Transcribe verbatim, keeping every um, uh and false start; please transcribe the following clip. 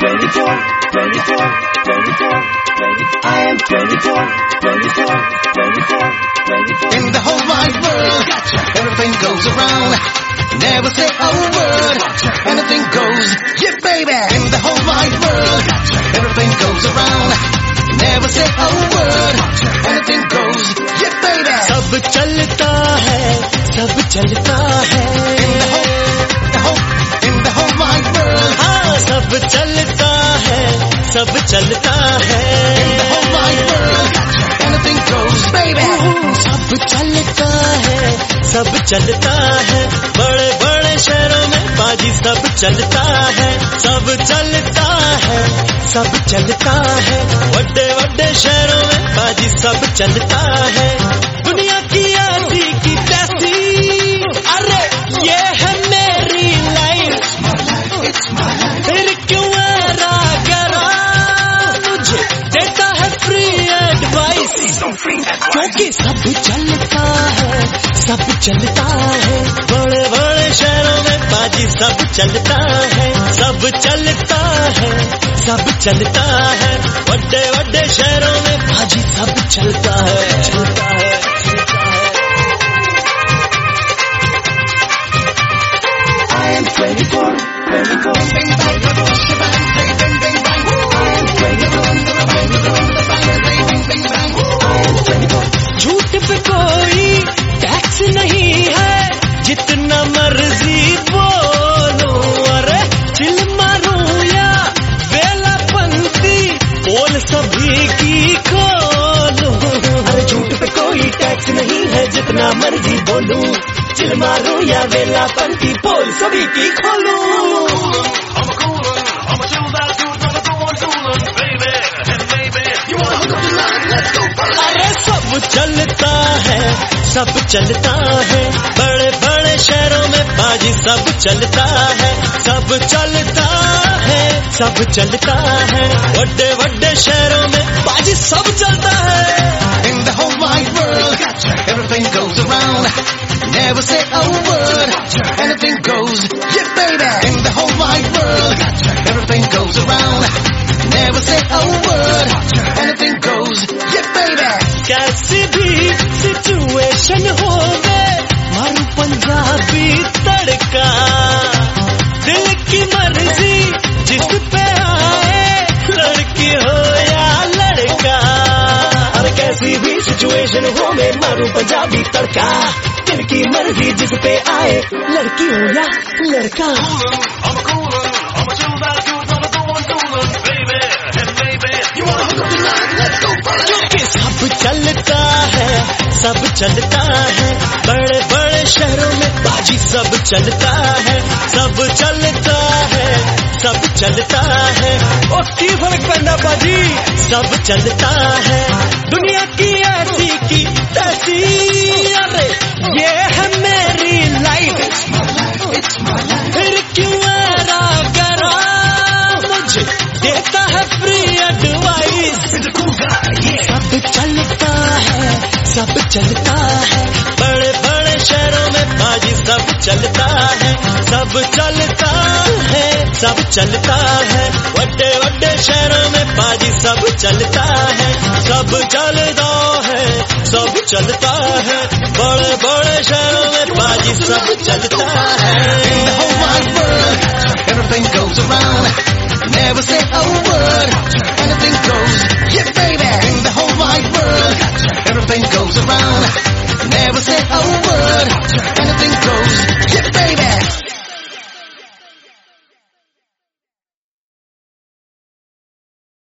twenty-four, twenty-four, twenty-four, twenty-four. I am twenty-four, twenty-four, twenty-four, twenty-four. In the whole wide world, everything goes around. Never say a word, anything goes. Yeah, baby. In the whole wide world, everything goes around. Never say a word, anything goes. Yeah, baby. सब चलता है, सब चलता है. In the whole, the whole, in the whole wide world. हाँ, सब चलता है, सब चलता है. In the whole wide world, anything goes, baby. सब चलता है, सब चलता है. बड़े बड़े शहरों में बाजी सब चलता है, सब चलता है, सब चलता है. बड़े बड़े शहरों में बाजी सब चलता है. दुनिया की ऐसी की तैसी, अरे ये है मेरी लाइफ. फिर क्यों ऐरा करा मुझे देता है फ्री एडवाइस. क्योंकि सब चलता है, सब चलता है. बड़े बड़े शहरों में बाजी सब चलता है, सब चलता है, सब चलता है. बड़े बड़े शहरों में बाजी सब चलता है, चलता है, चलता है. I am twenty-four, twenty-four. Bing bang, bing bang, bing bing bang. I am twenty-four, twenty-four. Bing bing bang. I am twenty-four. झूठ पे कोई टैक्स नहीं है, जितना मर्जी बोलो. अरे चिल मारूं या वेलापंती, बोल सभी की खोलो. अरे झूठ पे कोई टैक्स नहीं है, जितना मर्जी बोलूं. चिल मारूं या वेलापंती, बोल सभी की खोलो. अरे सब चलता है, सब चलता है. बड़े बड़े शहरों में बाजी सब चलता है, सब चलता है, सब चलता है. बड़े बड़े शहरों में बाजी सब चलता है. In the whole wide world, everything goes around. Never say a word, anything goes. Yeah, baby. In the whole wide world, everything goes around. Never say a word, anything goes. Yeah, baby. कैसी भी situation हो गए, मारू पंजाबी तड़का. दिल की मर्जी जिस पे आए, लड़की हो या लड़का. और कैसी भी सिचुएशन हो गए, मारू पंजाबी तड़का. दिल की मर्जी जिस पे आए, लड़की हो या लड़का. क्योंकि सब चलता है, सब चलता है. बड़े बड़े शहरों में बाजी सब चलता है, सब चलता है, सब चलता है. और की फर्क पैंदा बाजी, सब चलता है. दुनिया की ऐसी की तैसी, अरे ये है मेरी लाइफ. फिर क्यों ऐरा करा मुझे देता है फ्री एडवाइस. सब चलता है, सब चलता है. बड़े बड़े शहरों में बाजी सब चलता है, सब चलता है, सब चलता है. बड़े बड़े शहरों में बाजी सब चलता है, सब चलता है, सब चलता है. बड़े बड़े शहरों में बाजी सब चलता है. In the whole wide world, everything goes around. Never say a word, anything goes. Yeah, baby. In the whole wide world, everything goes around. Never say a word,